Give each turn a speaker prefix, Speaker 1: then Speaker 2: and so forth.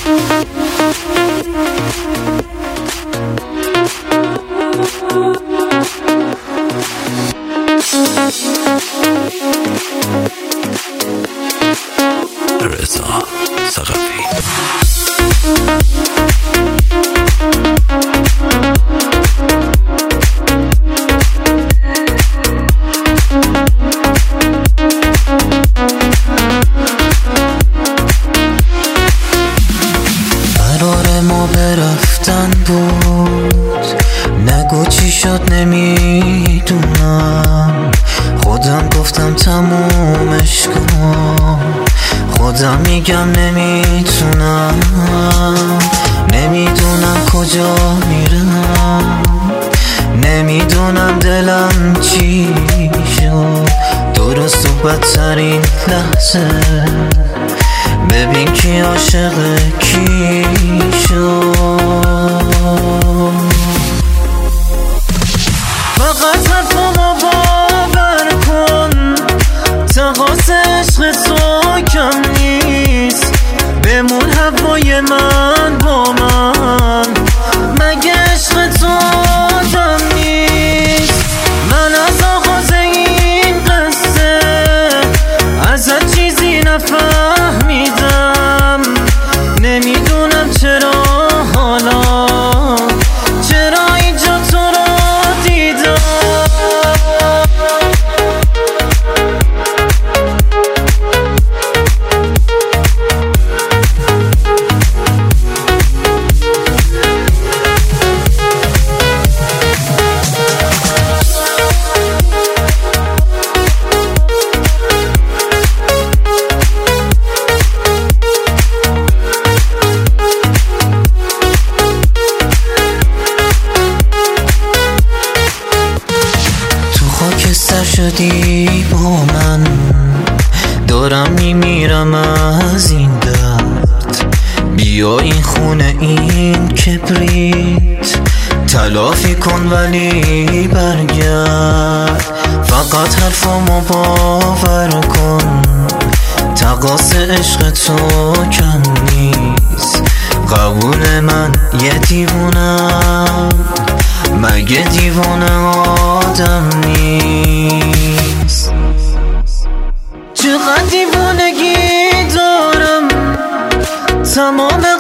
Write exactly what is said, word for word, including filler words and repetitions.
Speaker 1: رضا ثقفی.
Speaker 2: قرار ما برفتن بود، نگو چی شد نمیدونم. خودم گفتم تمومش کن، خودم میگم نمیتونم. نمیدونم کجا میرم، نمیدونم دلم چی شد. درست و بدترین لحظه، ببین کی عاشق کی شد. فقط حرفمو باور کن، تقاص عشق تو کم نیست. بمون هوای من با من، مگه عشق تو دم نیست. من از آغاز این قصه ازت چیزی نفهمیدم. نمیدونم چرا حالا، چرا اینجا تو رو دیدم. خاکستر شدی با من، دارم میمیرم از این درد. بیا این خونه این کبریت تلافی کن ولی برگرد. فقط حرفمو باور کن، تقاص عشق تو کم نیست. قبول من یه دیوونم، مگه دیوانه آدم نیست. چقدر دیوانگی دارم، تمام